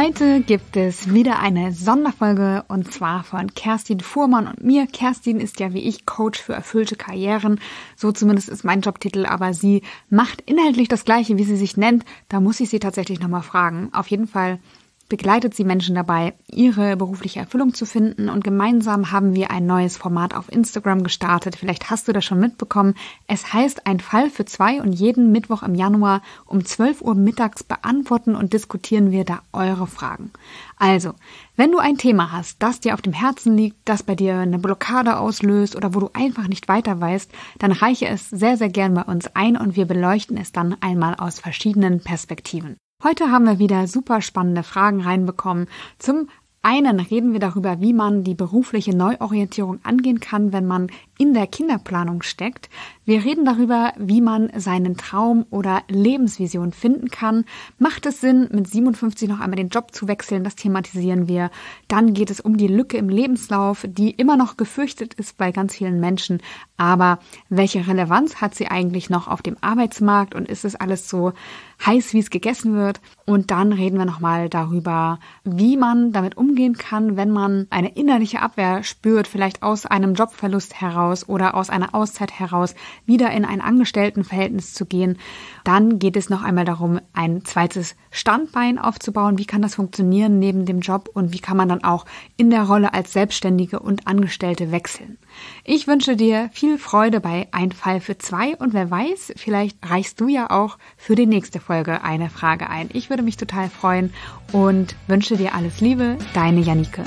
Heute gibt es wieder eine Sonderfolge und zwar von Kerstin Fuhrmann und mir. Kerstin ist ja wie ich Coach für erfüllte Karrieren, so zumindest ist mein Jobtitel, aber sie macht inhaltlich das Gleiche, wie sie sich nennt. Da muss ich sie tatsächlich nochmal fragen. Auf jeden Fall begleitet sie Menschen dabei, ihre berufliche Erfüllung zu finden und gemeinsam haben wir ein neues Format auf Instagram gestartet. Vielleicht hast du das schon mitbekommen. Es heißt Ein Fall für zwei und jeden Mittwoch im Januar um 12 Uhr mittags beantworten und diskutieren wir da eure Fragen. Also, wenn du ein Thema hast, das dir auf dem Herzen liegt, das bei dir eine Blockade auslöst oder wo du einfach nicht weiter weißt, dann reiche es sehr, sehr gern bei uns ein und wir beleuchten es dann einmal aus verschiedenen Perspektiven. Heute haben wir wieder super spannende Fragen reinbekommen. Zum einen reden wir darüber, wie man die berufliche Neuorientierung angehen kann, wenn man in der Kinderplanung steckt. Wir reden darüber, wie man seinen Traum oder Lebensvision finden kann. Macht es Sinn, mit 57 noch einmal den Job zu wechseln? Das thematisieren wir. Dann geht es um die Lücke im Lebenslauf, die immer noch gefürchtet ist bei ganz vielen Menschen. Aber welche Relevanz hat sie eigentlich noch auf dem Arbeitsmarkt und ist es alles so heiß, wie es gegessen wird? Und dann reden wir nochmal darüber, wie man damit umgehen kann, wenn man eine innerliche Abwehr spürt, vielleicht aus einem Jobverlust heraus oder aus einer Auszeit heraus, wieder in ein Angestelltenverhältnis zu gehen. Dann geht es noch einmal darum, ein zweites Standbein aufzubauen. Wie kann das funktionieren neben dem Job und wie kann man dann auch in der Rolle als Selbstständige und Angestellte wechseln? Ich wünsche dir viel Freude bei Ein Fall für zwei und wer weiß, vielleicht reichst du ja auch für die nächste Folge eine Frage ein. Ich würde mich total freuen und wünsche dir alles Liebe, deine Janike.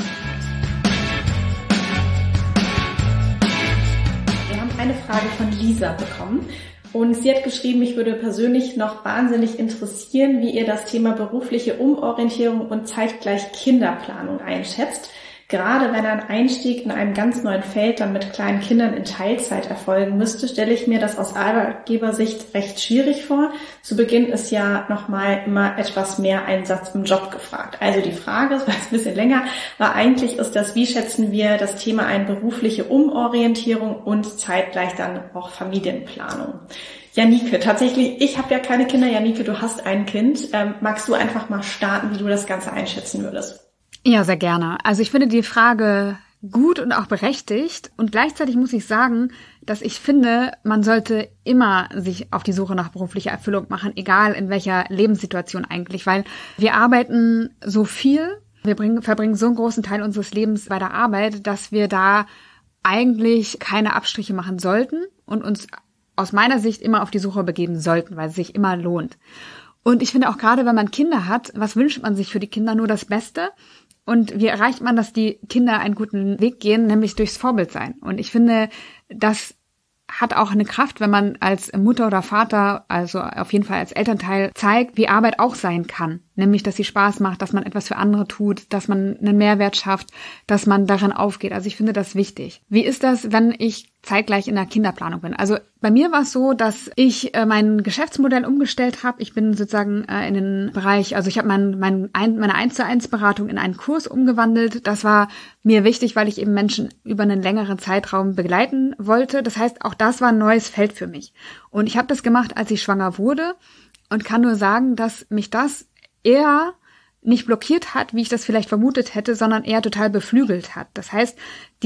Wir haben eine Frage von Lisa bekommen und sie hat geschrieben, mich würde persönlich noch wahnsinnig interessieren, wie ihr das Thema berufliche Umorientierung und zeitgleich Kinderplanung einschätzt. Gerade wenn ein Einstieg in einem ganz neuen Feld dann mit kleinen Kindern in Teilzeit erfolgen müsste, stelle ich mir das aus Arbeitgebersicht recht schwierig vor. Zu Beginn ist ja nochmal immer etwas mehr Einsatz im Job gefragt. Also die Frage, das war jetzt ein bisschen länger, war eigentlich ist das, wie schätzen wir das Thema eine berufliche Umorientierung und zeitgleich dann auch Familienplanung? Janike, tatsächlich, ich habe ja keine Kinder. Janike, du hast ein Kind. Magst du einfach mal starten, wie du das Ganze einschätzen würdest? Ja, sehr gerne. Also ich finde die Frage gut und auch berechtigt und gleichzeitig muss ich sagen, dass ich finde, man sollte immer sich auf die Suche nach beruflicher Erfüllung machen, egal in welcher Lebenssituation eigentlich, weil wir arbeiten so viel, wir verbringen so einen großen Teil unseres Lebens bei der Arbeit, dass wir da eigentlich keine Abstriche machen sollten und uns aus meiner Sicht immer auf die Suche begeben sollten, weil es sich immer lohnt. Und ich finde auch gerade, wenn man Kinder hat, was wünscht man sich für die Kinder? Nur das Beste. Und wie erreicht man, dass die Kinder einen guten Weg gehen, nämlich durchs Vorbildsein. Und ich finde, das hat auch eine Kraft, wenn man als Mutter oder Vater, also auf jeden Fall als Elternteil, zeigt, wie Arbeit auch sein kann. Nämlich, dass sie Spaß macht, dass man etwas für andere tut, dass man einen Mehrwert schafft, dass man darin aufgeht. Also ich finde das wichtig. Wie ist das, wenn ich zeitgleich in der Kinderplanung bin? Also bei mir war es so, dass ich mein Geschäftsmodell umgestellt habe. Ich bin sozusagen in den Bereich, also ich habe meine 1:1 Beratung in einen Kurs umgewandelt. Das war mir wichtig, weil ich eben Menschen über einen längeren Zeitraum begleiten wollte. Das heißt, auch das war ein neues Feld für mich. Und ich habe das gemacht, als ich schwanger wurde und kann nur sagen, dass mich das eher nicht blockiert hat, wie ich das vielleicht vermutet hätte, sondern eher total beflügelt hat. Das heißt,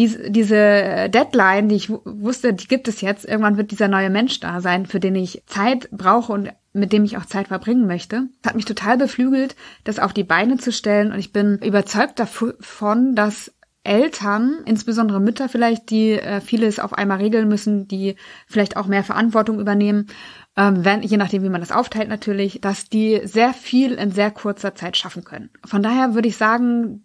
diese Deadline, die ich wusste, die gibt es jetzt, irgendwann wird dieser neue Mensch da sein, für den ich Zeit brauche und mit dem ich auch Zeit verbringen möchte. Das hat mich total beflügelt, das auf die Beine zu stellen und ich bin überzeugt davon, dass Eltern, insbesondere Mütter vielleicht, die vieles auf einmal regeln müssen, die vielleicht auch mehr Verantwortung übernehmen, je nachdem, wie man das aufteilt natürlich, dass die sehr viel in sehr kurzer Zeit schaffen können. Von daher würde ich sagen,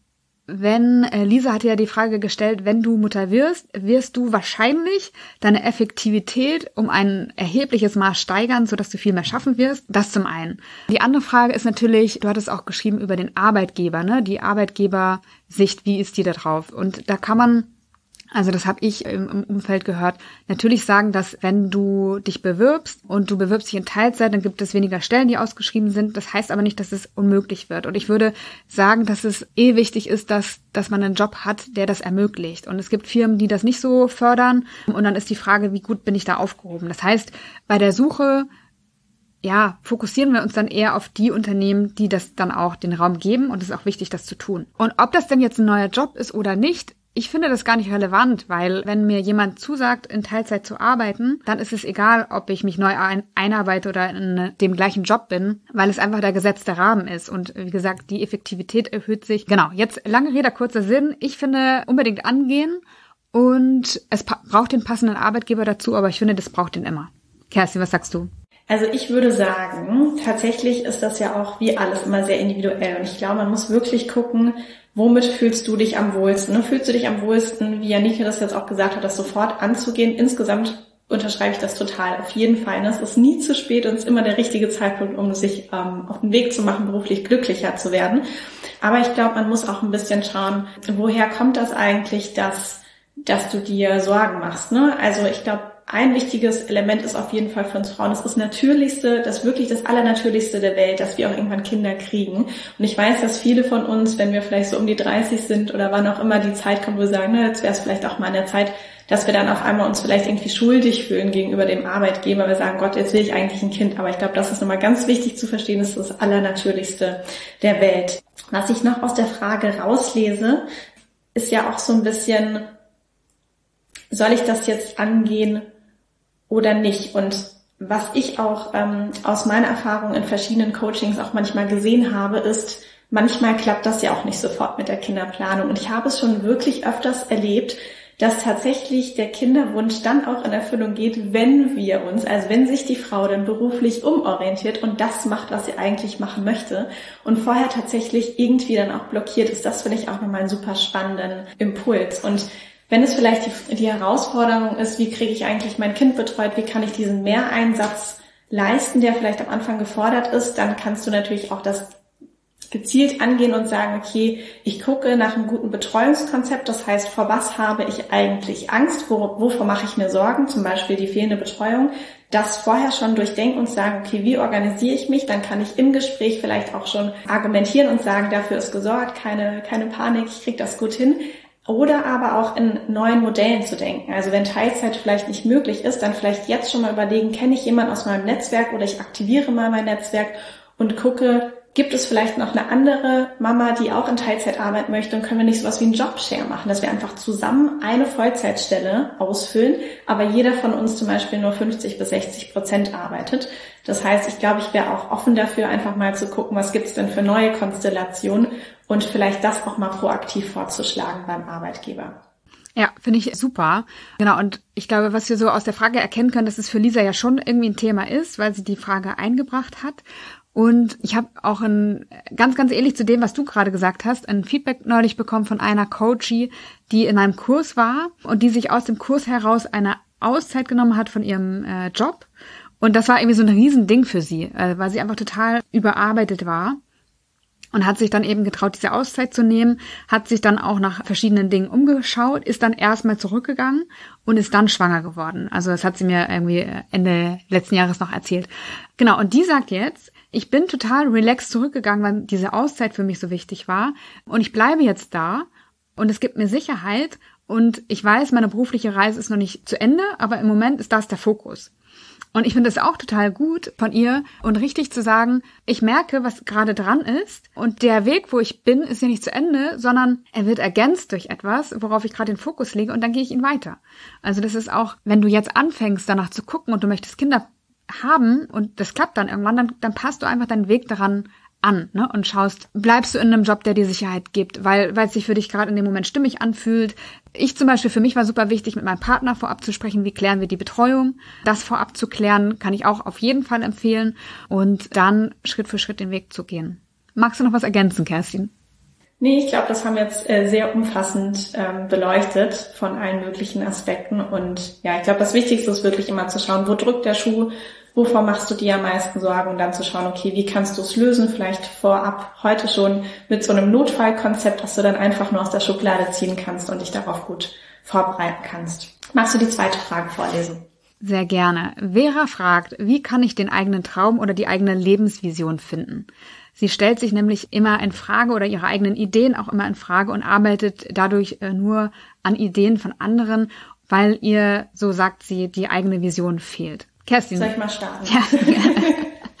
Lisa hatte ja die Frage gestellt, wenn du Mutter wirst du wahrscheinlich deine Effektivität um ein erhebliches Maß steigern, sodass du viel mehr schaffen wirst. Das zum einen. Die andere Frage ist natürlich, du hattest auch geschrieben über den Arbeitgeber, ne? Die Arbeitgebersicht, wie ist die da drauf? Und da kann man, also das habe ich im Umfeld gehört, natürlich sagen, dass wenn du dich bewirbst und du bewirbst dich in Teilzeit, dann gibt es weniger Stellen, die ausgeschrieben sind. Das heißt aber nicht, dass es unmöglich wird. Und ich würde sagen, dass es wichtig ist, dass man einen Job hat, der das ermöglicht. Und es gibt Firmen, die das nicht so fördern. Und dann ist die Frage, wie gut bin ich da aufgehoben? Das heißt, bei der Suche fokussieren wir uns dann eher auf die Unternehmen, die das dann auch den Raum geben und es ist auch wichtig, das zu tun. Und ob das denn jetzt ein neuer Job ist oder nicht, ich finde das gar nicht relevant, weil wenn mir jemand zusagt, in Teilzeit zu arbeiten, dann ist es egal, ob ich mich neu einarbeite oder in dem gleichen Job bin, weil es einfach der gesetzte Rahmen ist. Und wie gesagt, die Effektivität erhöht sich. Genau, jetzt lange Rede, kurzer Sinn. Ich finde, unbedingt angehen und es braucht den passenden Arbeitgeber dazu, aber ich finde, das braucht den immer. Kerstin, was sagst du? Also ich würde sagen, tatsächlich ist das ja auch wie alles immer sehr individuell. Und ich glaube, man muss wirklich gucken, womit fühlst du dich am wohlsten? Fühlst du dich am wohlsten, wie Janike das jetzt auch gesagt hat, das sofort anzugehen? Insgesamt unterschreibe ich das total, auf jeden Fall. Es ist nie zu spät und es ist immer der richtige Zeitpunkt, um sich auf den Weg zu machen, beruflich glücklicher zu werden. Aber ich glaube, man muss auch ein bisschen schauen, woher kommt das eigentlich, dass du dir Sorgen machst, ne? Also ich glaube, ein wichtiges Element ist auf jeden Fall für uns Frauen, das ist wirklich das Allernatürlichste der Welt, dass wir auch irgendwann Kinder kriegen. Und ich weiß, dass viele von uns, wenn wir vielleicht so um die 30 sind oder wann auch immer die Zeit kommt, wo wir sagen, jetzt wäre es vielleicht auch mal an der Zeit, dass wir dann auf einmal uns vielleicht irgendwie schuldig fühlen gegenüber dem Arbeitgeber. Wir sagen, Gott, jetzt will ich eigentlich ein Kind. Aber ich glaube, das ist nochmal ganz wichtig zu verstehen, das ist das Allernatürlichste der Welt. Was ich noch aus der Frage rauslese, ist ja auch so ein bisschen, soll ich das jetzt angehen oder nicht? Und was ich auch aus meiner Erfahrung in verschiedenen Coachings auch manchmal gesehen habe, ist, manchmal klappt das ja auch nicht sofort mit der Kinderplanung. Und ich habe es schon wirklich öfters erlebt, dass tatsächlich der Kinderwunsch dann auch in Erfüllung geht, wenn sich die Frau dann beruflich umorientiert und das macht, was sie eigentlich machen möchte und vorher tatsächlich irgendwie dann auch blockiert ist. Das finde ich auch nochmal einen super spannenden Impuls. Und wenn es vielleicht die Herausforderung ist, wie kriege ich eigentlich mein Kind betreut, wie kann ich diesen Mehreinsatz leisten, der vielleicht am Anfang gefordert ist, dann kannst du natürlich auch das gezielt angehen und sagen, okay, ich gucke nach einem guten Betreuungskonzept, das heißt, vor was habe ich eigentlich Angst, wovor mache ich mir Sorgen, zum Beispiel die fehlende Betreuung, das vorher schon durchdenken und sagen, okay, wie organisiere ich mich, dann kann ich im Gespräch vielleicht auch schon argumentieren und sagen, dafür ist gesorgt, keine Panik, ich kriege das gut hin. Oder aber auch in neuen Modellen zu denken. Also wenn Teilzeit vielleicht nicht möglich ist, dann vielleicht jetzt schon mal überlegen, kenne ich jemanden aus meinem Netzwerk oder ich aktiviere mal mein Netzwerk und gucke, gibt es vielleicht noch eine andere Mama, die auch in Teilzeit arbeiten möchte und können wir nicht sowas wie einen Jobshare machen, dass wir einfach zusammen eine Vollzeitstelle ausfüllen, aber jeder von uns zum Beispiel nur 50-60% arbeitet. Das heißt, ich glaube, ich wäre auch offen dafür, einfach mal zu gucken, was gibt es denn für neue Konstellationen und vielleicht das auch mal proaktiv vorzuschlagen beim Arbeitgeber. Ja, finde ich super. Genau, und ich glaube, was wir so aus der Frage erkennen können, dass es für Lisa ja schon irgendwie ein Thema ist, weil sie die Frage eingebracht hat. Und ich habe auch ganz ähnlich zu dem, was du gerade gesagt hast, ein Feedback neulich bekommen von einer Coachie, die in einem Kurs war und die sich aus dem Kurs heraus eine Auszeit genommen hat von ihrem Job. Und das war irgendwie so ein Riesending für sie, weil sie einfach total überarbeitet war. Und hat sich dann eben getraut, diese Auszeit zu nehmen, hat sich dann auch nach verschiedenen Dingen umgeschaut, ist dann erstmal zurückgegangen und ist dann schwanger geworden. Also das hat sie mir irgendwie Ende letzten Jahres noch erzählt. Genau, und die sagt jetzt, ich bin total relaxed zurückgegangen, weil diese Auszeit für mich so wichtig war. Und ich bleibe jetzt da und es gibt mir Sicherheit. Und ich weiß, meine berufliche Reise ist noch nicht zu Ende, aber im Moment ist das der Fokus. Und ich finde es auch total gut von ihr und richtig zu sagen, ich merke, was gerade dran ist und der Weg, wo ich bin, ist ja nicht zu Ende, sondern er wird ergänzt durch etwas, worauf ich gerade den Fokus lege und dann gehe ich ihn weiter. Also das ist auch, wenn du jetzt anfängst, danach zu gucken und du möchtest Kinder haben und das klappt dann irgendwann, dann passt du einfach deinen Weg daran an, ne, und schaust, bleibst du in einem Job, der dir Sicherheit gibt, weil es sich für dich gerade in dem Moment stimmig anfühlt. Ich zum Beispiel, für mich war super wichtig, mit meinem Partner vorab zu sprechen, wie klären wir die Betreuung. Das vorab zu klären, kann ich auch auf jeden Fall empfehlen und dann Schritt für Schritt den Weg zu gehen. Magst du noch was ergänzen, Kerstin? Nee, ich glaube, das haben wir jetzt sehr umfassend beleuchtet von allen möglichen Aspekten und ja, ich glaube, das Wichtigste ist wirklich immer zu schauen, wo drückt der Schuh, wovor machst du dir am meisten Sorgen und dann zu schauen, okay, wie kannst du es lösen, vielleicht vorab heute schon mit so einem Notfallkonzept, das du dann einfach nur aus der Schublade ziehen kannst und dich darauf gut vorbereiten kannst. Magst du die zweite Frage vorlesen? Sehr gerne. Vera fragt, wie kann ich den eigenen Traum oder die eigene Lebensvision finden? Sie stellt sich nämlich immer in Frage oder ihre eigenen Ideen auch immer in Frage und arbeitet dadurch nur an Ideen von anderen, weil ihr, so sagt sie, die eigene Vision fehlt. Kerstin. Soll ich mal starten? Ja.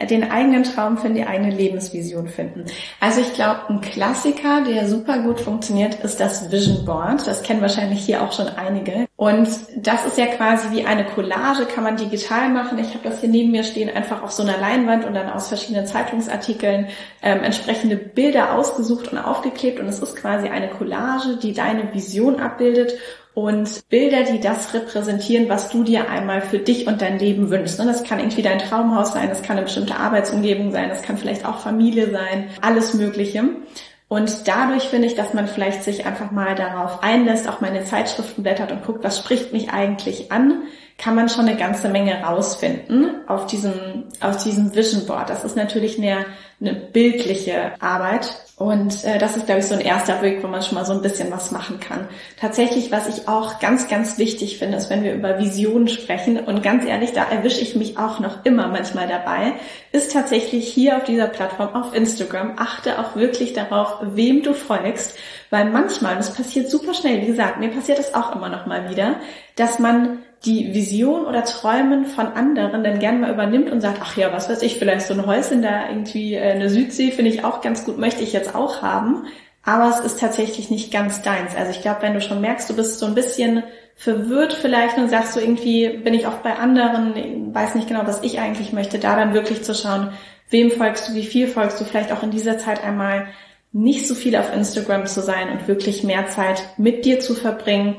den eigenen Traum finden, die eigene Lebensvision finden. Also ich glaube, ein Klassiker, der super gut funktioniert, ist das Vision Board. Das kennen wahrscheinlich hier auch schon einige. Und das ist ja quasi wie eine Collage, kann man digital machen. Ich habe das hier neben mir stehen, einfach auf so einer Leinwand und dann aus verschiedenen Zeitungsartikeln entsprechende Bilder ausgesucht und aufgeklebt. Und es ist quasi eine Collage, die deine Vision abbildet und Bilder, die das repräsentieren, was du dir einmal für dich und dein Leben wünschst. Das kann irgendwie dein Traumhaus sein, das kann eine bestimmte Arbeitsumgebung sein, das kann vielleicht auch Familie sein, alles Mögliche. Und dadurch finde ich, dass man vielleicht sich einfach mal darauf einlässt, auch mal in den Zeitschriften blättert und guckt, was spricht mich eigentlich an, kann man schon eine ganze Menge rausfinden auf diesem Vision Board. Das ist natürlich eine bildliche Arbeit und das ist, glaube ich, so ein erster Weg, wo man schon mal so ein bisschen was machen kann. Tatsächlich, was ich auch ganz, ganz wichtig finde, ist, wenn wir über Visionen sprechen, und ganz ehrlich, da erwische ich mich auch noch immer manchmal dabei, ist tatsächlich hier auf dieser Plattform, auf Instagram, achte auch wirklich darauf, wem du folgst, weil manchmal, das passiert super schnell, wie gesagt, mir passiert das auch immer noch mal wieder, dass man die Vision oder Träumen von anderen dann gerne mal übernimmt und sagt, ach ja, was weiß ich, vielleicht so ein Häuschen da irgendwie, eine Südsee finde ich auch ganz gut, möchte ich jetzt auch haben. Aber es ist tatsächlich nicht ganz deins. Also ich glaube, wenn du schon merkst, du bist so ein bisschen verwirrt vielleicht und sagst so irgendwie, bin ich oft bei anderen, weiß nicht genau, was ich eigentlich möchte, da dann wirklich zu schauen, wem folgst du, wie viel folgst du, vielleicht auch in dieser Zeit einmal nicht so viel auf Instagram zu sein und wirklich mehr Zeit mit dir zu verbringen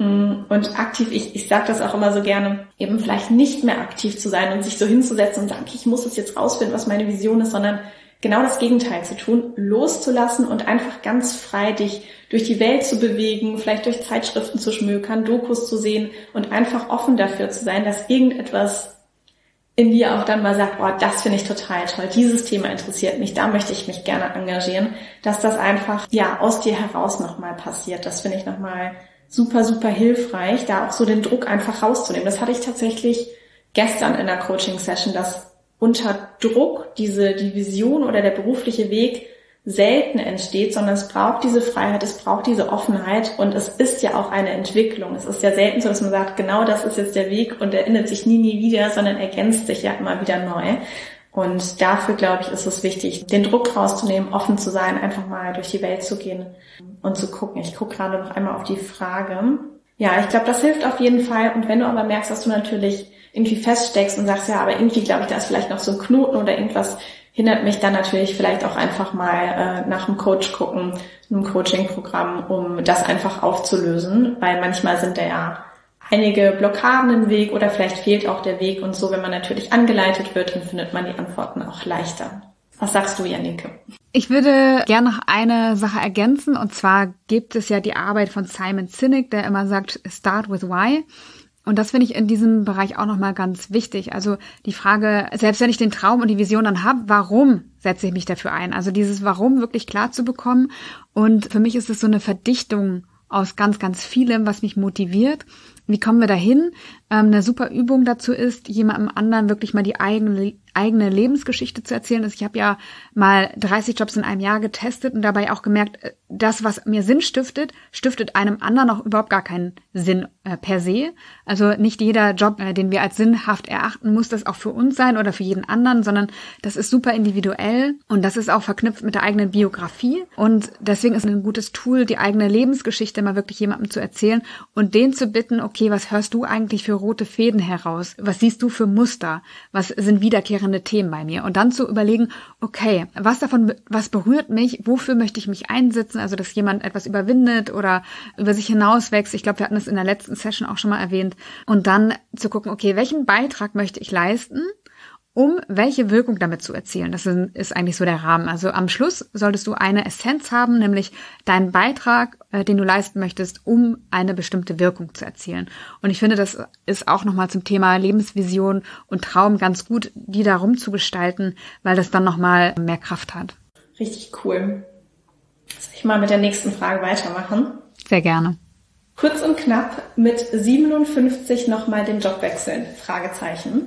und aktiv, ich sage das auch immer so gerne, eben vielleicht nicht mehr aktiv zu sein und sich so hinzusetzen und sagen, okay, ich muss es jetzt rausfinden, was meine Vision ist, sondern genau das Gegenteil zu tun, loszulassen und einfach ganz frei dich durch die Welt zu bewegen, vielleicht durch Zeitschriften zu schmökern, Dokus zu sehen und einfach offen dafür zu sein, dass irgendetwas in dir auch dann mal sagt, oh, das finde ich total toll, dieses Thema interessiert mich, da möchte ich mich gerne engagieren, dass das einfach ja aus dir heraus nochmal passiert. Das finde ich nochmal super, super hilfreich, da auch so den Druck einfach rauszunehmen. Das hatte ich tatsächlich gestern in der Coaching-Session, dass unter Druck die Vision oder der berufliche Weg selten entsteht, sondern es braucht diese Freiheit, es braucht diese Offenheit und es ist ja auch eine Entwicklung. Es ist ja selten so, dass man sagt, genau das ist jetzt der Weg und er ändert sich nie wieder, sondern ergänzt sich ja immer wieder neu. Und dafür, glaube ich, ist es wichtig, den Druck rauszunehmen, offen zu sein, einfach mal durch die Welt zu gehen und zu gucken. Ich gucke gerade noch einmal auf die Frage. Ja, ich glaube, das hilft auf jeden Fall. Und wenn du aber merkst, dass du natürlich irgendwie feststeckst und sagst, ja, aber irgendwie glaube ich, da ist vielleicht noch so ein Knoten oder irgendwas, hindert mich dann natürlich vielleicht auch einfach mal nach einem Coach gucken, einem Coaching-Programm, um das einfach aufzulösen, weil manchmal sind da ja einige Blockaden im Weg oder vielleicht fehlt auch der Weg und so, wenn man natürlich angeleitet wird, dann findet man die Antworten auch leichter. Was sagst du, Jannike? Ich würde gerne noch eine Sache ergänzen, und zwar gibt es ja die Arbeit von Simon Sinek, der immer sagt, start with why. Und das finde ich in diesem Bereich auch nochmal ganz wichtig. Also die Frage, selbst wenn ich den Traum und die Vision dann habe, warum setze ich mich dafür ein? Also dieses Warum wirklich klar zu bekommen. Und für mich ist es so eine Verdichtung aus ganz, ganz vielem, was mich motiviert. Wie kommen wir dahin? Eine super Übung dazu ist, jemandem anderen wirklich mal die eigene Lebensgeschichte zu erzählen. Also ich habe ja mal 30 Jobs in einem Jahr getestet und dabei auch gemerkt, das, was mir Sinn stiftet, stiftet einem anderen auch überhaupt gar keinen Sinn per se. Also nicht jeder Job, den wir als sinnhaft erachten, muss das auch für uns sein oder für jeden anderen, sondern das ist super individuell und das ist auch verknüpft mit der eigenen Biografie. Und deswegen ist es ein gutes Tool, die eigene Lebensgeschichte mal wirklich jemandem zu erzählen und den zu bitten, okay, was hörst du eigentlich für rote Fäden heraus? Was siehst du für Muster? Was sind wiederkehrende Themen bei mir? Und dann zu überlegen, okay, was davon, was berührt mich? Wofür möchte ich mich einsetzen? Also, dass jemand etwas überwindet oder über sich hinauswächst. Ich glaube, wir hatten das in der letzten Session auch schon mal erwähnt. Und dann zu gucken, okay, welchen Beitrag möchte ich leisten, um welche Wirkung damit zu erzielen. Das ist eigentlich so der Rahmen. Also am Schluss solltest du eine Essenz haben, nämlich deinen Beitrag, den du leisten möchtest, um eine bestimmte Wirkung zu erzielen. Und ich finde, das ist auch nochmal zum Thema Lebensvision und Traum ganz gut, die da rumzugestalten, weil das dann nochmal mehr Kraft hat. Richtig cool. Soll ich mal mit der nächsten Frage weitermachen? Sehr gerne. Kurz und knapp, mit 57 nochmal den Job wechseln? Fragezeichen.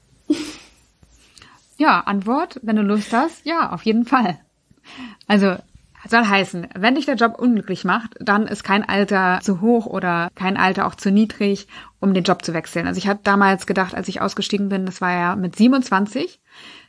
Ja, Antwort, wenn du Lust hast, ja, auf jeden Fall. Also, soll heißen, wenn dich der Job unglücklich macht, dann ist kein Alter zu hoch oder kein Alter auch zu niedrig, um den Job zu wechseln. Also ich habe damals gedacht, als ich ausgestiegen bin, das war ja mit 27,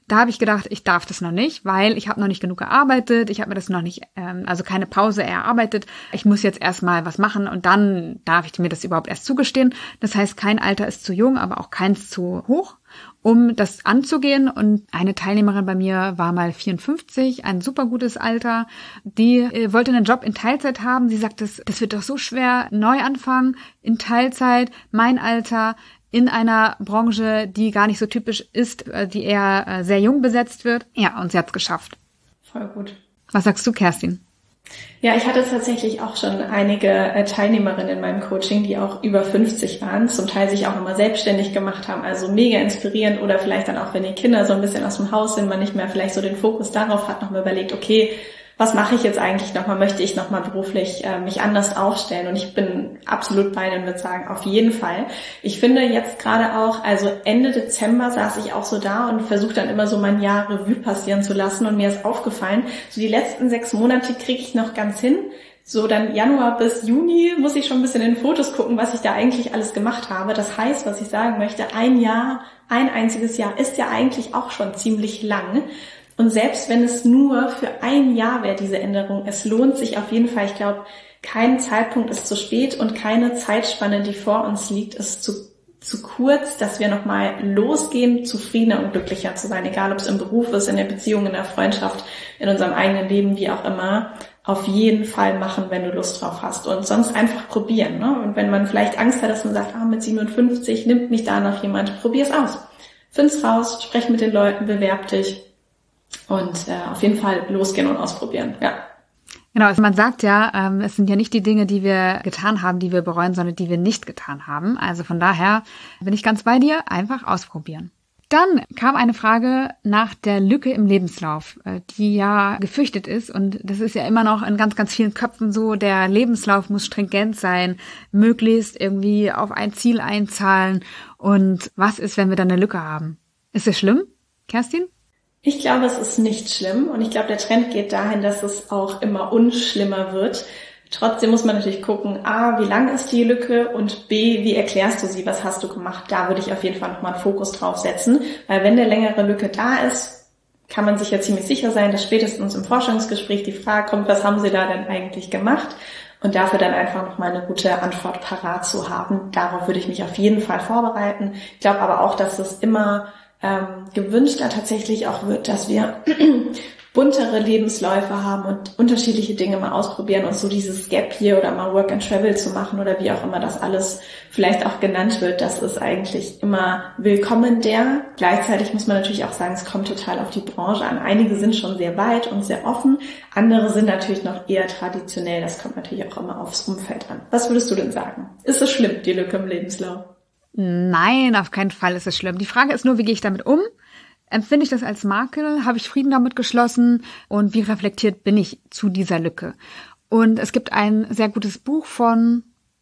Da habe ich gedacht, ich darf das noch nicht, weil ich habe noch nicht genug gearbeitet, ich habe mir das noch nicht, also keine Pause erarbeitet. Ich muss jetzt erstmal was machen und dann darf ich mir das überhaupt erst zugestehen. Das heißt, kein Alter ist zu jung, aber auch keins zu hoch, um das anzugehen. Und eine Teilnehmerin bei mir war mal 54, ein super gutes Alter. Die wollte einen Job in Teilzeit haben. Sie sagt, das wird doch so schwer, neu anfangen, in Teilzeit, mein Alter, in einer Branche, die gar nicht so typisch ist, die eher sehr jung besetzt wird. Ja, und sie hat's geschafft. Voll gut. Was sagst du, Kerstin? Ja, ich hatte tatsächlich auch schon einige Teilnehmerinnen in meinem Coaching, die auch über 50 waren, zum Teil sich auch nochmal selbstständig gemacht haben, also mega inspirierend, oder vielleicht dann auch, wenn die Kinder so ein bisschen aus dem Haus sind, man nicht mehr vielleicht so den Fokus darauf hat, nochmal überlegt, okay, was mache ich jetzt eigentlich nochmal? Möchte ich nochmal beruflich mich anders aufstellen? Und ich bin absolut bei Ihnen und würde sagen, auf jeden Fall. Ich finde jetzt gerade auch, also Ende Dezember saß ich auch so da und versuche dann immer so mein Jahr Revue passieren zu lassen. Und mir ist aufgefallen, so die letzten 6 Monate kriege ich noch ganz hin. So dann Januar bis Juni muss ich schon ein bisschen in Fotos gucken, was ich da eigentlich alles gemacht habe. Das heißt, was ich sagen möchte, ein einziges Jahr ist ja eigentlich auch schon ziemlich lang. Und selbst wenn es nur für ein Jahr wäre, diese Änderung, es lohnt sich auf jeden Fall. Ich glaube, kein Zeitpunkt ist zu spät und keine Zeitspanne, die vor uns liegt, ist zu kurz, dass wir nochmal losgehen, zufriedener und glücklicher zu sein. Egal, ob es im Beruf ist, in der Beziehung, in der Freundschaft, in unserem eigenen Leben, wie auch immer. Auf jeden Fall machen, wenn du Lust drauf hast. Und sonst einfach probieren. Ne? Und wenn man vielleicht Angst hat, dass man sagt, mit 57 nimmt mich da noch jemand, probier's aus. Find's raus, sprech mit den Leuten, bewerb dich. Und auf jeden Fall losgehen und ausprobieren, ja. Genau, also man sagt ja, es sind ja nicht die Dinge, die wir getan haben, die wir bereuen, sondern die wir nicht getan haben. Also von daher bin ich ganz bei dir, einfach ausprobieren. Dann kam eine Frage nach der Lücke im Lebenslauf, die ja gefürchtet ist. Und das ist ja immer noch in ganz, ganz vielen Köpfen so, der Lebenslauf muss stringent sein, möglichst irgendwie auf ein Ziel einzahlen. Und was ist, wenn wir dann eine Lücke haben? Ist es schlimm, Kerstin? Ich glaube, es ist nicht schlimm und ich glaube, der Trend geht dahin, dass es auch immer unschlimmer wird. Trotzdem muss man natürlich gucken, A, wie lang ist die Lücke und B, wie erklärst du sie, was hast du gemacht? Da würde ich auf jeden Fall nochmal einen Fokus drauf setzen, weil wenn eine längere Lücke da ist, kann man sich ja ziemlich sicher sein, dass spätestens im Forschungsgespräch die Frage kommt, was haben Sie da denn eigentlich gemacht? Und dafür dann einfach nochmal eine gute Antwort parat zu haben. Darauf würde ich mich auf jeden Fall vorbereiten. Ich glaube aber auch, dass es immer gewünschter tatsächlich auch wird, dass wir buntere Lebensläufe haben und unterschiedliche Dinge mal ausprobieren und so dieses Gap hier oder mal Work and Travel zu machen oder wie auch immer das alles vielleicht auch genannt wird, das ist eigentlich immer willkommen der. Gleichzeitig muss man natürlich auch sagen, es kommt total auf die Branche an. Einige sind schon sehr weit und sehr offen, andere sind natürlich noch eher traditionell. Das kommt natürlich auch immer aufs Umfeld an. Was würdest du denn sagen? Ist es schlimm, die Lücke im Lebenslauf? Nein, auf keinen Fall ist es schlimm. Die Frage ist nur, wie gehe ich damit um? Empfinde ich das als Makel? Habe ich Frieden damit geschlossen? Und wie reflektiert bin ich zu dieser Lücke? Und es gibt ein sehr gutes Buch von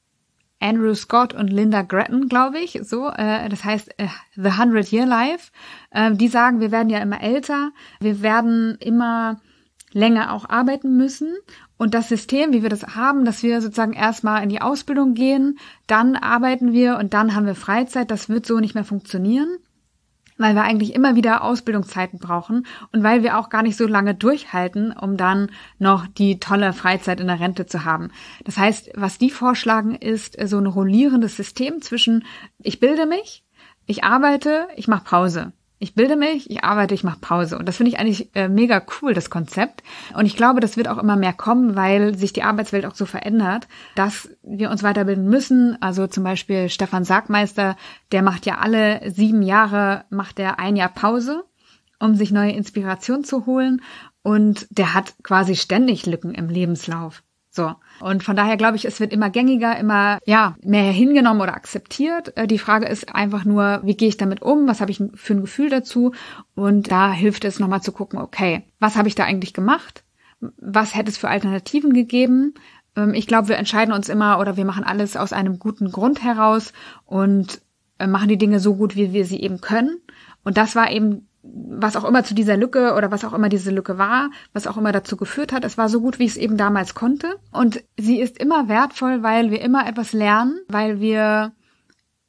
Andrew Scott und Linda Gratton, glaube ich. Das heißt The 100-Year Life. Die sagen, wir werden ja immer älter. Wir werden immer länger auch arbeiten müssen. Und das System, wie wir das haben, dass wir sozusagen erstmal in die Ausbildung gehen, dann arbeiten wir und dann haben wir Freizeit, das wird so nicht mehr funktionieren, weil wir eigentlich immer wieder Ausbildungszeiten brauchen und weil wir auch gar nicht so lange durchhalten, um dann noch die tolle Freizeit in der Rente zu haben. Das heißt, was die vorschlagen, ist so ein rollierendes System zwischen ich bilde mich, ich arbeite, ich mache Pause. Ich bilde mich, ich arbeite, ich mache Pause. Und das finde ich eigentlich mega cool, das Konzept. Und ich glaube, das wird auch immer mehr kommen, weil sich die Arbeitswelt auch so verändert, dass wir uns weiterbilden müssen. Also zum Beispiel Stefan Sargmeister, der macht ja alle 7 Jahre, macht er 1 Jahr Pause, um sich neue Inspiration zu holen. Und der hat quasi ständig Lücken im Lebenslauf. So. Und von daher glaube ich, es wird immer gängiger, immer, mehr hingenommen oder akzeptiert. Die Frage ist einfach nur, wie gehe ich damit um? Was habe ich für ein Gefühl dazu? Und da hilft es nochmal zu gucken, okay, was habe ich da eigentlich gemacht? Was hätte es für Alternativen gegeben? Ich glaube, wir entscheiden uns immer oder wir machen alles aus einem guten Grund heraus und machen die Dinge so gut, wie wir sie eben können. Und das war eben, was auch immer zu dieser Lücke oder was auch immer diese Lücke war, was auch immer dazu geführt hat, es war so gut, wie ich es eben damals konnte. Und sie ist immer wertvoll, weil wir immer etwas lernen, weil wir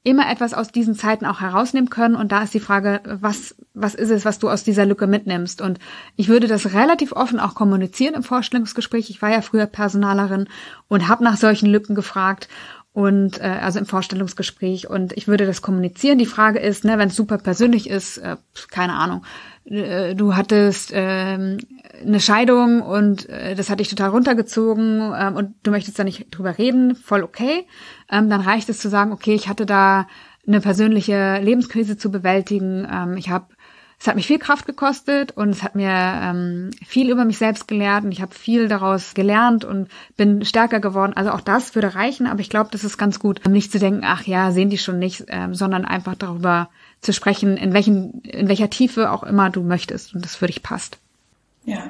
immer etwas aus diesen Zeiten auch herausnehmen können. Und da ist die Frage, was ist es, was du aus dieser Lücke mitnimmst? Und ich würde das relativ offen auch kommunizieren im Vorstellungsgespräch. Ich war ja früher Personalerin und habe nach solchen Lücken gefragt. Und also im Vorstellungsgespräch, und ich würde das kommunizieren. Die Frage ist, wenn es super persönlich ist, keine Ahnung, du hattest eine Scheidung und das hat dich total runtergezogen und du möchtest da nicht drüber reden, voll okay. Dann reicht es zu sagen, okay, ich hatte da eine persönliche Lebenskrise zu bewältigen. Es hat mich viel Kraft gekostet und es hat mir viel über mich selbst gelehrt und ich habe viel daraus gelernt und bin stärker geworden. Also auch das würde reichen, aber ich glaube, das ist ganz gut, nicht zu denken, ach ja, sehen die schon nicht, sondern einfach darüber zu sprechen, in welcher Tiefe auch immer du möchtest und das für dich passt. Ja.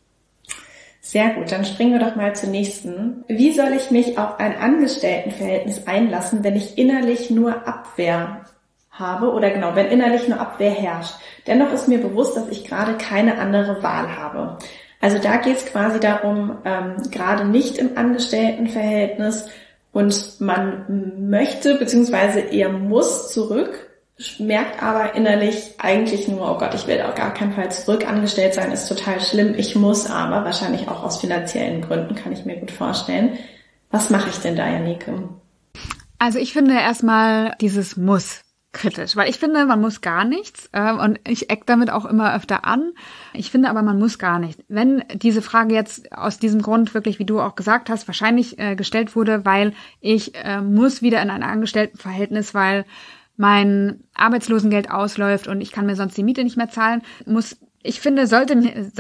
Sehr gut, dann springen wir doch mal zur nächsten. Wie soll ich mich auf ein Angestelltenverhältnis einlassen, wenn ich innerlich nur Abwehr habe oder wenn innerlich nur Abwehr herrscht? Dennoch ist mir bewusst, dass ich gerade keine andere Wahl habe. Also da geht es quasi darum, gerade nicht im Angestelltenverhältnis und man möchte bzw. eher muss zurück, merkt aber innerlich eigentlich nur, oh Gott, ich will auf gar keinen Fall zurück, angestellt sein ist total schlimm, ich muss aber, wahrscheinlich auch aus finanziellen Gründen, kann ich mir gut vorstellen. Was mache ich denn da, Janike? Also ich finde erstmal dieses Muss kritisch, weil ich finde, man muss gar nichts und ich ecke damit auch immer öfter an. Ich finde aber, man muss gar nicht. Wenn diese Frage jetzt aus diesem Grund wirklich, wie du auch gesagt hast, wahrscheinlich gestellt wurde, weil ich muss wieder in ein Angestelltenverhältnis, weil mein Arbeitslosengeld ausläuft und ich kann mir sonst die Miete nicht mehr zahlen, ich finde, sollte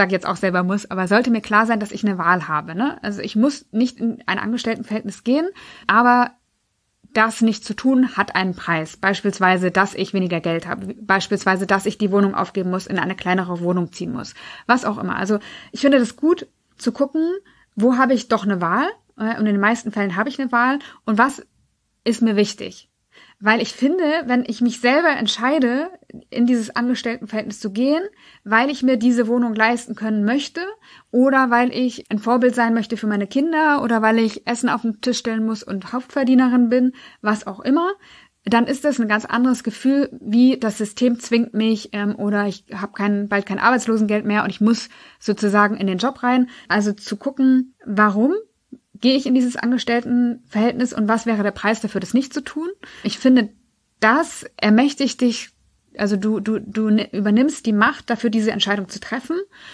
mir klar sein, dass ich eine Wahl habe, ne? Also ich muss nicht in ein Angestelltenverhältnis gehen, aber das nicht zu tun, hat einen Preis. Beispielsweise, dass ich weniger Geld habe. Beispielsweise, dass ich die Wohnung aufgeben muss, in eine kleinere Wohnung ziehen muss. Was auch immer. Also ich finde das gut zu gucken, wo habe ich doch eine Wahl? Und in den meisten Fällen habe ich eine Wahl. Und was ist mir wichtig? Weil ich finde, wenn ich mich selber entscheide, in dieses Angestelltenverhältnis zu gehen, weil ich mir diese Wohnung leisten können möchte oder weil ich ein Vorbild sein möchte für meine Kinder oder weil ich Essen auf den Tisch stellen muss und Hauptverdienerin bin, was auch immer, dann ist das ein ganz anderes Gefühl, wie das System zwingt mich oder ich habe bald kein Arbeitslosengeld mehr und ich muss sozusagen in den Job rein. Also zu gucken, warum gehe ich in dieses Angestelltenverhältnis und was wäre der Preis dafür, das nicht zu tun? Ich finde, das ermächtigt dich, also du übernimmst die Macht dafür, diese Entscheidung zu treffen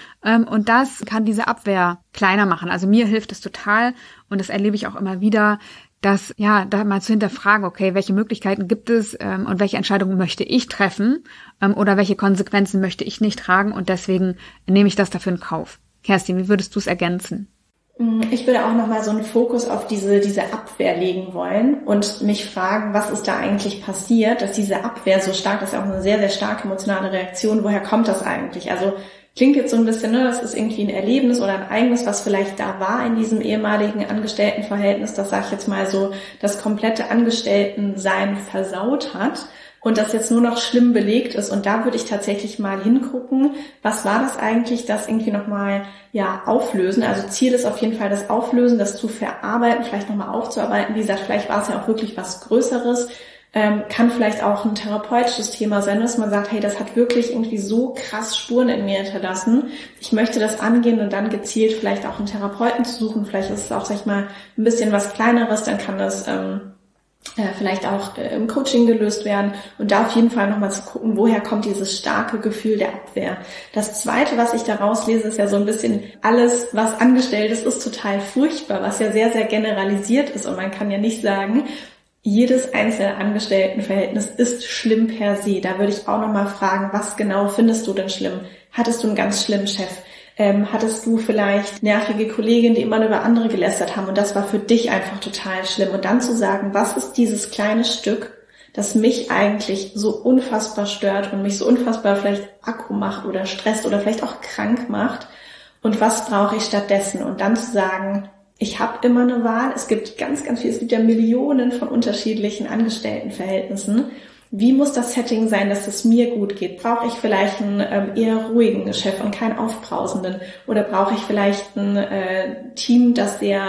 und das kann diese Abwehr kleiner machen. Also mir hilft es total und das erlebe ich auch immer wieder, dass, da mal zu hinterfragen, okay, welche Möglichkeiten gibt es und welche Entscheidungen möchte ich treffen oder welche Konsequenzen möchte ich nicht tragen und deswegen nehme ich das dafür in Kauf. Kerstin, wie würdest du es ergänzen? Ich würde auch nochmal so einen Fokus auf diese Abwehr legen wollen und mich fragen, was ist da eigentlich passiert, dass diese Abwehr so stark ist, ja auch eine sehr, sehr starke emotionale Reaktion. Woher kommt das eigentlich? Also klingt jetzt so ein bisschen, das ist irgendwie ein Erlebnis oder ein Ereignis, was vielleicht da war in diesem ehemaligen Angestelltenverhältnis, das sage ich jetzt mal so, das komplette Angestelltensein versaut hat. Und das jetzt nur noch schlimm belegt ist. Und da würde ich tatsächlich mal hingucken, was war das eigentlich, das irgendwie nochmal auflösen. Also Ziel ist auf jeden Fall das Auflösen, das zu verarbeiten, vielleicht nochmal aufzuarbeiten. Wie gesagt, vielleicht war es ja auch wirklich was Größeres. Kann vielleicht auch ein therapeutisches Thema sein, dass man sagt, hey, das hat wirklich irgendwie so krass Spuren in mir hinterlassen. Ich möchte das angehen und dann gezielt vielleicht auch einen Therapeuten zu suchen. Vielleicht ist es auch, sag ich mal, ein bisschen was Kleineres, dann kann das vielleicht auch im Coaching gelöst werden und da auf jeden Fall nochmal zu gucken, woher kommt dieses starke Gefühl der Abwehr. Das Zweite, was ich da rauslese, ist ja so ein bisschen alles, was angestellt ist total furchtbar, was ja sehr, sehr generalisiert ist und man kann ja nicht sagen, jedes einzelne Angestelltenverhältnis ist schlimm per se. Da würde ich auch nochmal fragen, was genau findest du denn schlimm? Hattest du einen ganz schlimmen Chef? Hattest du vielleicht nervige Kolleginnen, die immer über andere gelästert haben und das war für dich einfach total schlimm. Und dann zu sagen, was ist dieses kleine Stück, das mich eigentlich so unfassbar stört und mich so unfassbar vielleicht aggro macht oder stresst oder vielleicht auch krank macht und was brauche ich stattdessen? Und dann zu sagen, ich habe immer eine Wahl, es gibt ganz, ganz viel, es gibt ja Millionen von unterschiedlichen Angestelltenverhältnissen. Wie muss das Setting sein, dass es mir gut geht? Brauche ich vielleicht einen eher ruhigen Chef und keinen aufbrausenden? Oder brauche ich vielleicht ein Team, das sehr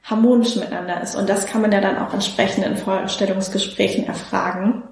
harmonisch miteinander ist. Und das kann man ja dann auch entsprechend in Vorstellungsgesprächen erfragen.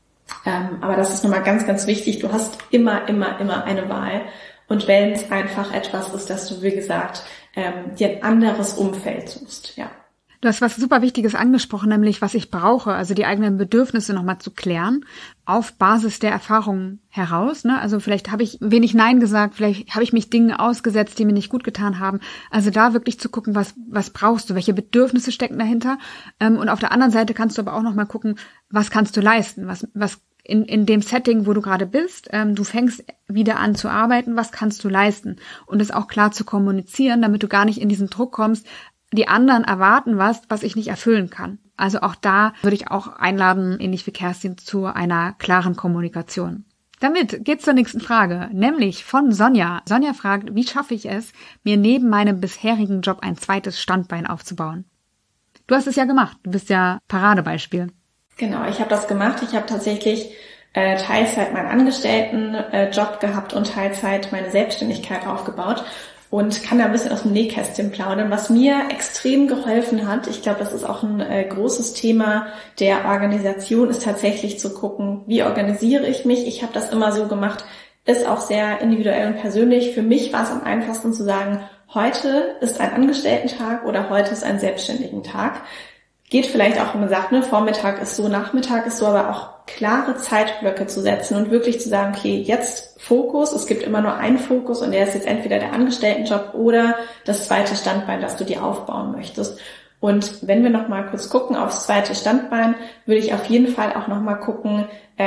Aber das ist nochmal ganz, ganz wichtig. Du hast immer eine Wahl. Und wenn es einfach etwas ist, dass du, wie gesagt, dir ein anderes Umfeld suchst, ja. Du hast was super Wichtiges angesprochen, nämlich was ich brauche, also die eigenen Bedürfnisse nochmal zu klären, auf Basis der Erfahrungen heraus. Ne? Also vielleicht habe ich wenig Nein gesagt, vielleicht habe ich mich Dingen ausgesetzt, die mir nicht gut getan haben. Also da wirklich zu gucken, was brauchst du, welche Bedürfnisse stecken dahinter. Und auf der anderen Seite kannst du aber auch nochmal gucken, was kannst du leisten, was in dem Setting, wo du gerade bist, du fängst wieder an zu arbeiten, was kannst du leisten? Und es auch klar zu kommunizieren, damit du gar nicht in diesen Druck kommst, die anderen erwarten was ich nicht erfüllen kann. Also auch da würde ich auch einladen, ähnlich wie Kerstin, zu einer klaren Kommunikation. Damit geht's zur nächsten Frage, nämlich von Sonja. Sonja fragt, wie schaffe ich es, mir neben meinem bisherigen Job ein zweites Standbein aufzubauen? Du hast es ja gemacht, du bist ja Paradebeispiel. Genau, ich habe das gemacht. Ich habe tatsächlich Teilzeit meinen Angestelltenjob gehabt und Teilzeit meine Selbstständigkeit aufgebaut. Und kann da ein bisschen aus dem Nähkästchen plaudern, was mir extrem geholfen hat. Ich glaube, das ist auch ein großes Thema der Organisation, ist tatsächlich zu gucken, wie organisiere ich mich. Ich habe das immer so gemacht, ist auch sehr individuell und persönlich. Für mich war es am einfachsten zu sagen, heute ist ein Angestellten-Tag oder heute ist ein selbstständigen Tag. Geht vielleicht auch, wenn man sagt, ne, Vormittag ist so, Nachmittag ist so, aber auch klare Zeitblöcke zu setzen und wirklich zu sagen, okay, jetzt Fokus, es gibt immer nur einen Fokus und der ist jetzt entweder der Angestelltenjob oder das zweite Standbein, das du dir aufbauen möchtest. Und wenn wir nochmal kurz gucken aufs zweite Standbein, würde ich auf jeden Fall auch nochmal gucken,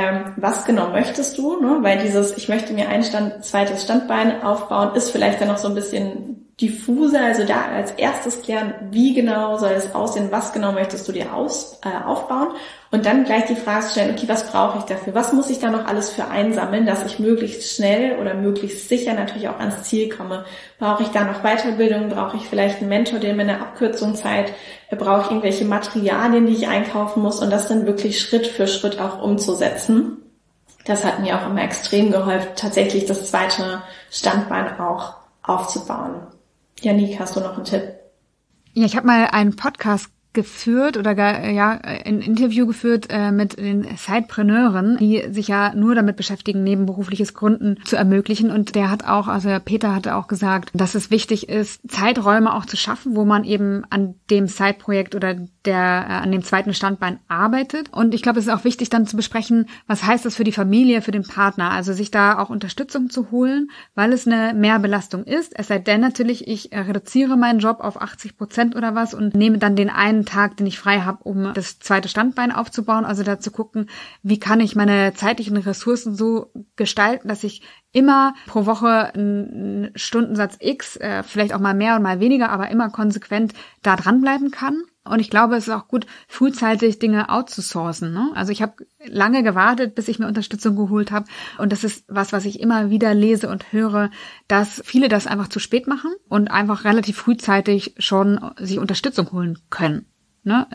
was genau möchtest du, ne? Weil dieses, ich möchte mir ein zweites Standbein aufbauen, ist vielleicht dann noch so ein bisschen diffuser, also da als erstes klären, wie genau soll es aussehen, was genau möchtest du dir aufbauen und dann gleich die Frage stellen, okay, was brauche ich dafür, was muss ich da noch alles für einsammeln, dass ich möglichst schnell oder möglichst sicher natürlich auch ans Ziel komme. Brauche ich da noch Weiterbildung, brauche ich vielleicht einen Mentor, der mir eine Abkürzung zeigt, brauche ich irgendwelche Materialien, die ich einkaufen muss und das dann wirklich Schritt für Schritt auch umzusetzen. Das hat mir auch immer extrem geholfen, tatsächlich das zweite Standbein auch aufzubauen. Janik, hast du noch einen Tipp? Ja, ich habe mal einen Podcast geführt oder ein Interview geführt mit den Sidepreneuren, die sich ja nur damit beschäftigen, nebenberufliches Gründen zu ermöglichen. Und der hat auch, also Peter hatte auch gesagt, dass es wichtig ist, Zeiträume auch zu schaffen, wo man eben an dem Side-Projekt oder an dem zweiten Standbein arbeitet. Und ich glaube, es ist auch wichtig, dann zu besprechen, was heißt das für die Familie, für den Partner, also sich da auch Unterstützung zu holen, weil es eine Mehrbelastung ist. Es sei denn natürlich, ich reduziere meinen Job auf 80% oder was und nehme dann den einen Tag, den ich frei habe, um das zweite Standbein aufzubauen. Also da zu gucken, wie kann ich meine zeitlichen Ressourcen so gestalten, dass ich immer pro Woche einen Stundensatz X, vielleicht auch mal mehr und mal weniger, aber immer konsequent da dranbleiben kann. Und ich glaube, es ist auch gut, frühzeitig Dinge outzusourcen. Ne? Also ich habe lange gewartet, bis ich mir Unterstützung geholt habe. Und das ist was ich immer wieder lese und höre, dass viele das einfach zu spät machen und einfach relativ frühzeitig schon sich Unterstützung holen können. Ne?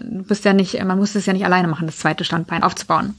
Man muss es ja nicht alleine machen, das zweite Standbein aufzubauen.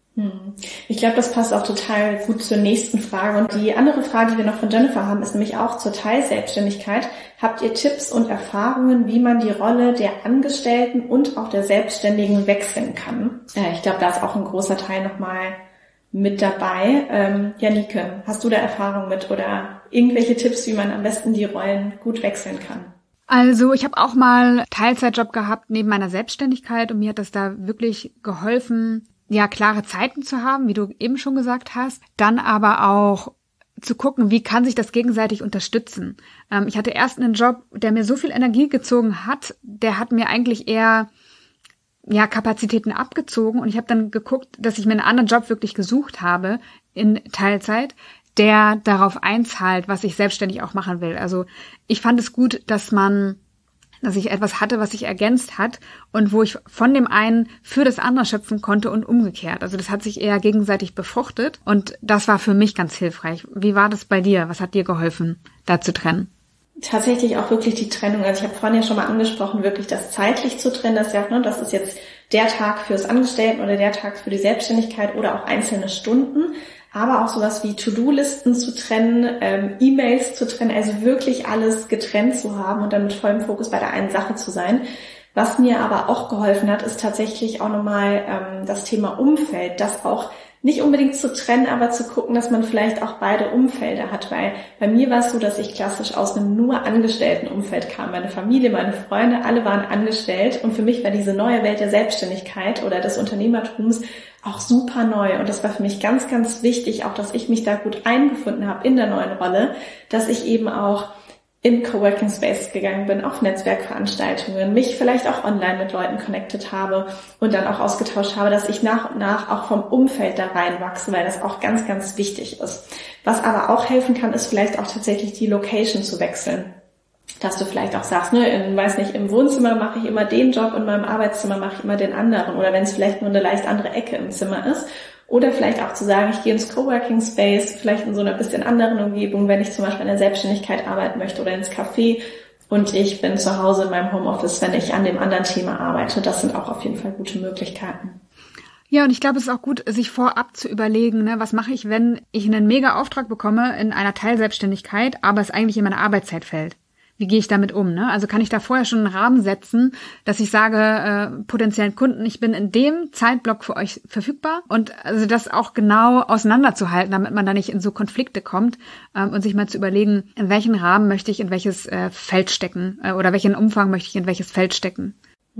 Ich glaube, das passt auch total gut zur nächsten Frage. Und die andere Frage, die wir noch von Jennifer haben, ist nämlich auch zur Teilselbstständigkeit. Habt ihr Tipps und Erfahrungen, wie man die Rolle der Angestellten und auch der Selbstständigen wechseln kann? Ich glaube, da ist auch ein großer Teil nochmal mit dabei. Janike, hast du da Erfahrung mit oder irgendwelche Tipps, wie man am besten die Rollen gut wechseln kann? Also ich habe auch mal Teilzeitjob gehabt neben meiner Selbstständigkeit und mir hat das da wirklich geholfen, ja, klare Zeiten zu haben, wie du eben schon gesagt hast, dann aber auch zu gucken, wie kann sich das gegenseitig unterstützen. Ich hatte erst einen Job, der mir so viel Energie gezogen hat, der hat mir eigentlich eher Kapazitäten abgezogen und ich habe dann geguckt, dass ich mir einen anderen Job wirklich gesucht habe in Teilzeit, der darauf einzahlt, was ich selbstständig auch machen will. Also ich fand es gut, dass ich etwas hatte, was sich ergänzt hat und wo ich von dem einen für das andere schöpfen konnte und umgekehrt. Also das hat sich eher gegenseitig befruchtet und das war für mich ganz hilfreich. Wie war das bei dir? Was hat dir geholfen, da zu trennen? Tatsächlich auch wirklich die Trennung. Also ich habe vorhin ja schon mal angesprochen, wirklich das zeitlich zu trennen. Das ist jetzt der Tag fürs Angestellten oder der Tag für die Selbstständigkeit oder auch einzelne Stunden. aber auch sowas wie To-Do-Listen zu trennen, E-Mails zu trennen, also wirklich alles getrennt zu haben und dann mit vollem Fokus bei der einen Sache zu sein. Was mir aber auch geholfen hat, ist tatsächlich auch nochmal das Thema Umfeld, das auch nicht unbedingt zu trennen, aber zu gucken, dass man vielleicht auch beide Umfelder hat, weil bei mir war es so, dass ich klassisch aus einem nur Angestelltenumfeld kam. Meine Familie, meine Freunde, alle waren angestellt und für mich war diese neue Welt der Selbstständigkeit oder des Unternehmertums auch super neu und das war für mich ganz, ganz wichtig, auch dass ich mich da gut eingefunden habe in der neuen Rolle, dass ich eben auch in Coworking Space gegangen bin, auf Netzwerkveranstaltungen, mich vielleicht auch online mit Leuten connected habe und dann auch ausgetauscht habe, dass ich nach und nach auch vom Umfeld da reinwachse, weil das auch ganz, ganz wichtig ist. Was aber auch helfen kann, ist vielleicht auch tatsächlich die Location zu wechseln. Dass du vielleicht auch sagst, im Wohnzimmer mache ich immer den Job und in meinem Arbeitszimmer mache ich immer den anderen. Oder wenn es vielleicht nur eine leicht andere Ecke im Zimmer ist. Oder vielleicht auch zu sagen, ich gehe ins Coworking Space, vielleicht in so einer bisschen anderen Umgebung, wenn ich zum Beispiel in der Selbstständigkeit arbeiten möchte oder ins Café und ich bin zu Hause in meinem Homeoffice, wenn ich an dem anderen Thema arbeite. Das sind auch auf jeden Fall gute Möglichkeiten. Ja, und ich glaube, es ist auch gut, sich vorab zu überlegen, was mache ich, wenn ich einen Mega-Auftrag bekomme in einer Teilselbstständigkeit, aber es eigentlich in meine Arbeitszeit fällt. Wie gehe ich damit um? Ne? Also kann ich da vorher schon einen Rahmen setzen, dass ich sage, potenziellen Kunden, ich bin in dem Zeitblock für euch verfügbar und also das auch genau auseinanderzuhalten, damit man da nicht in so Konflikte kommt und sich mal zu überlegen, in welchen Rahmen möchte ich in welches Feld stecken oder welchen Umfang möchte ich in welches Feld stecken.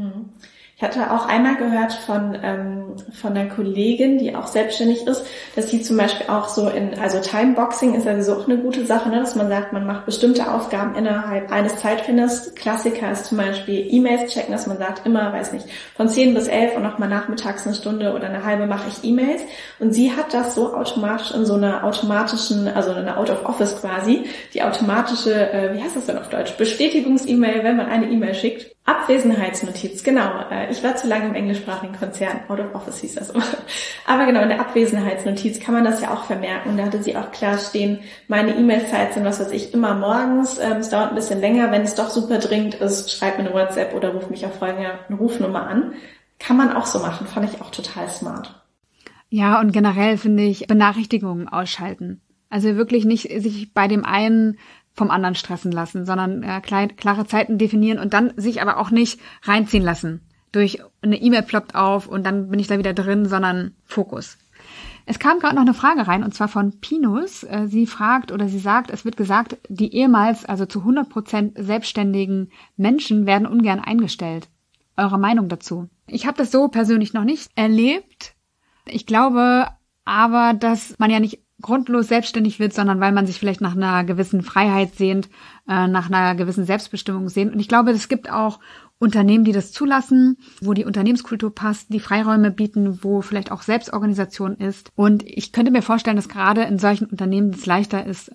Ich hatte auch einmal gehört von einer Kollegin, die auch selbstständig ist, dass sie zum Beispiel auch so also Timeboxing ist ja sowieso auch eine gute Sache, ne? Dass man sagt, man macht bestimmte Aufgaben innerhalb eines Zeitfensters. Klassiker ist zum Beispiel E-Mails checken, dass man sagt, immer, von 10 bis 11 und nochmal nachmittags eine Stunde oder eine halbe mache ich E-Mails. Und sie hat das so automatisch in so einer automatischen, also in einer Out of Office quasi, die automatische, wie heißt das denn auf Deutsch? Bestätigungs-E-Mail, wenn man eine E-Mail schickt. Abwesenheitsnotiz, genau. Ich war zu lange im englischsprachigen Konzern. Out of Office hieß das immer. Aber genau, in der Abwesenheitsnotiz kann man das ja auch vermerken. Und da hatte sie auch klar stehen, meine E-Mail-Zeit sind, immer morgens. Es dauert ein bisschen länger. Wenn es doch super dringend ist, schreib mir eine WhatsApp oder ruf mich auf folgende Rufnummer an. Kann man auch so machen. Fand ich auch total smart. Ja, und generell finde ich Benachrichtigungen ausschalten. Also wirklich nicht sich bei dem einen vom anderen stressen lassen, sondern klare Zeiten definieren und dann sich aber auch nicht reinziehen lassen. Durch eine E-Mail ploppt auf und dann bin ich da wieder drin, sondern Fokus. Es kam gerade noch eine Frage rein und zwar von Pinus. Sie sagt, es wird gesagt, die ehemals, also zu 100% selbstständigen Menschen werden ungern eingestellt. Eure Meinung dazu? Ich habe das so persönlich noch nicht erlebt. Ich glaube aber, dass man ja nicht grundlos selbstständig wird, sondern weil man sich vielleicht nach einer gewissen Freiheit sehnt, nach einer gewissen Selbstbestimmung sehnt. Und ich glaube, es gibt auch Unternehmen, die das zulassen, wo die Unternehmenskultur passt, die Freiräume bieten, wo vielleicht auch Selbstorganisation ist. Und ich könnte mir vorstellen, dass gerade in solchen Unternehmen es leichter ist,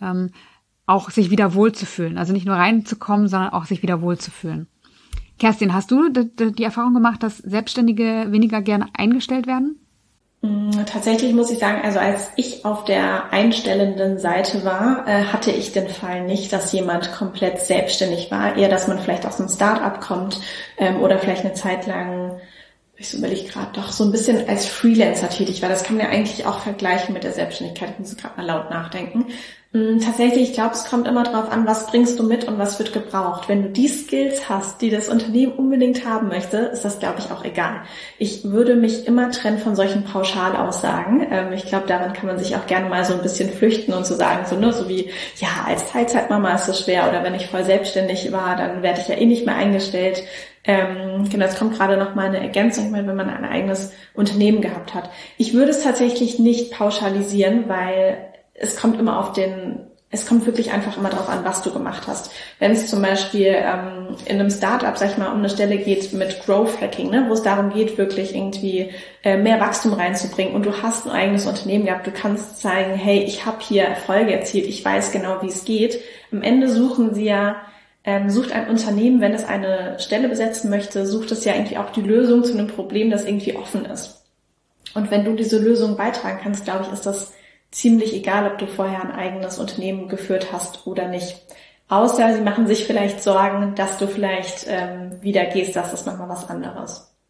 auch sich wieder wohlzufühlen. Also nicht nur reinzukommen, sondern auch sich wieder wohlzufühlen. Kerstin, hast du die Erfahrung gemacht, dass Selbstständige weniger gerne eingestellt werden? Tatsächlich muss ich sagen, also als ich auf der einstellenden Seite war, hatte ich den Fall nicht, dass jemand komplett selbstständig war. Eher, dass man vielleicht aus einem Start-up kommt oder vielleicht eine Zeit lang, ich überlege gerade, doch so ein bisschen als Freelancer tätig war. Das kann man ja eigentlich auch vergleichen mit der Selbstständigkeit. Ich muss gerade mal laut nachdenken. Tatsächlich, ich glaube, es kommt immer darauf an, was bringst du mit und was wird gebraucht. Wenn du die Skills hast, die das Unternehmen unbedingt haben möchte, ist das, glaube ich, auch egal. Ich würde mich immer trennen von solchen Pauschalaussagen. Ich glaube, daran kann man sich auch gerne mal so ein bisschen flüchten und so sagen, so wie, ja, als Teilzeitmama ist es schwer oder wenn ich voll selbstständig war, dann werde ich ja eh nicht mehr eingestellt. Genau, es kommt gerade noch mal eine Ergänzung, wenn man ein eigenes Unternehmen gehabt hat. Ich würde es tatsächlich nicht pauschalisieren, weil es kommt wirklich einfach immer darauf an, was du gemacht hast. Wenn es zum Beispiel in einem Startup, sag ich mal, um eine Stelle geht mit Growth Hacking, ne, wo es darum geht, wirklich irgendwie mehr Wachstum reinzubringen und du hast ein eigenes Unternehmen gehabt, du kannst zeigen, hey, ich habe hier Erfolge erzielt, ich weiß genau, wie es geht. Am Ende sucht ein Unternehmen, wenn es eine Stelle besetzen möchte, sucht es ja irgendwie auch die Lösung zu einem Problem, das irgendwie offen ist. Und wenn du diese Lösung beitragen kannst, glaube ich, ist das ziemlich egal, ob du vorher ein eigenes Unternehmen geführt hast oder nicht. Außer sie machen sich vielleicht Sorgen, dass du vielleicht wieder gehst, das ist nochmal was anderes.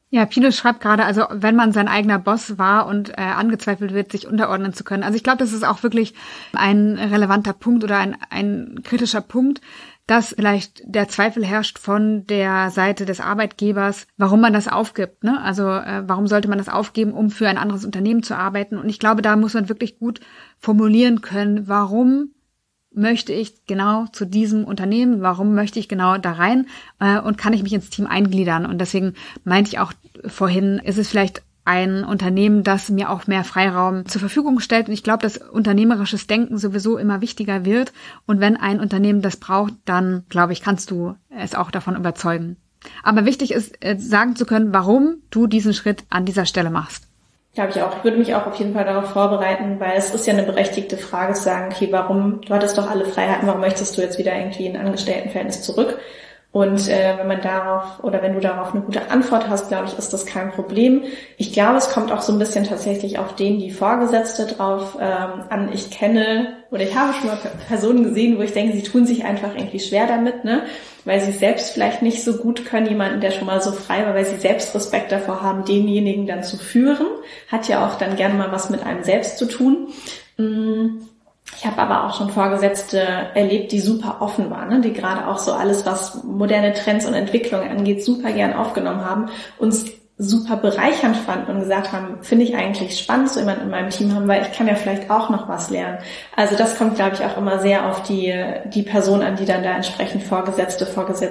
Ja, Pino schreibt gerade, also wenn man sein eigener Boss war und angezweifelt wird, sich unterordnen zu können. Also ich glaube, das ist auch wirklich ein relevanter Punkt oder ein kritischer Punkt, dass vielleicht der Zweifel herrscht von der Seite des Arbeitgebers, warum man das aufgibt, ne? Also warum sollte man das aufgeben, um für ein anderes Unternehmen zu arbeiten? Und ich glaube, da muss man wirklich gut formulieren können, warum möchte ich genau zu diesem Unternehmen, warum möchte ich genau da rein und kann ich mich ins Team eingliedern? Und deswegen meinte ich auch vorhin, ist es vielleicht ein Unternehmen, das mir auch mehr Freiraum zur Verfügung stellt. Und ich glaube, dass unternehmerisches Denken sowieso immer wichtiger wird. Und wenn ein Unternehmen das braucht, dann, glaube ich, kannst du es auch davon überzeugen. Aber wichtig ist, sagen zu können, warum du diesen Schritt an dieser Stelle machst. Glaube ich auch. Ich würde mich auch auf jeden Fall darauf vorbereiten, weil es ist ja eine berechtigte Frage zu sagen, okay, warum, du hattest doch alle Freiheiten, warum möchtest du jetzt wieder irgendwie in ein Angestelltenverhältnis zurück? Und wenn man darauf oder wenn du darauf eine gute Antwort hast, glaube ich, ist das kein Problem. Ich glaube, es kommt auch so ein bisschen tatsächlich auf die Vorgesetzte drauf an. Ich kenne oder ich habe schon mal Personen gesehen, wo ich denke, sie tun sich einfach irgendwie schwer damit, ne, weil sie selbst vielleicht nicht so gut können, jemanden, der schon mal so frei war, weil sie selbst Respekt davor haben, denjenigen dann zu führen. Hat ja auch dann gerne mal was mit einem selbst zu tun. Ich habe aber auch schon Vorgesetzte erlebt, die super offen waren, ne? Die gerade auch so alles, was moderne Trends und Entwicklungen angeht, super gern aufgenommen haben, uns super bereichernd fanden und gesagt haben, finde ich eigentlich spannend, so jemanden in meinem Team haben, weil ich kann ja vielleicht auch noch was lernen. Also das kommt, glaube ich, auch immer sehr auf die Person an, die dann da entsprechend Vorgesetzte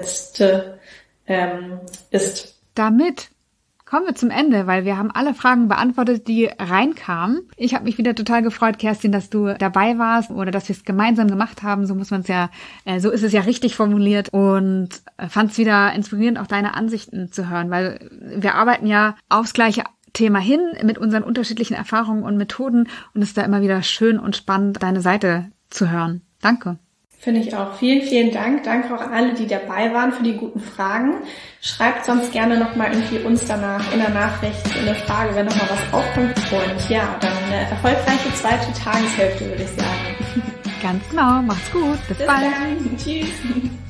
ist. Damit kommen wir zum Ende, weil wir haben alle Fragen beantwortet, die reinkamen. Ich habe mich wieder total gefreut, Kerstin, dass du dabei warst oder dass wir es gemeinsam gemacht haben. So muss man es ja, so ist es ja richtig formuliert und fand es wieder inspirierend, auch deine Ansichten zu hören, weil wir arbeiten ja aufs gleiche Thema hin mit unseren unterschiedlichen Erfahrungen und Methoden und es ist da immer wieder schön und spannend, deine Seite zu hören. Danke. Finde ich auch. Vielen, vielen Dank. Danke auch an alle, die dabei waren, für die guten Fragen. Schreibt sonst gerne nochmal irgendwie uns danach in der Nachricht eine Frage, wenn nochmal was aufkommt. Und ja, dann eine erfolgreiche zweite Tageshälfte, würde ich sagen. Ganz genau. Macht's gut. Bis bald. Dann. Tschüss.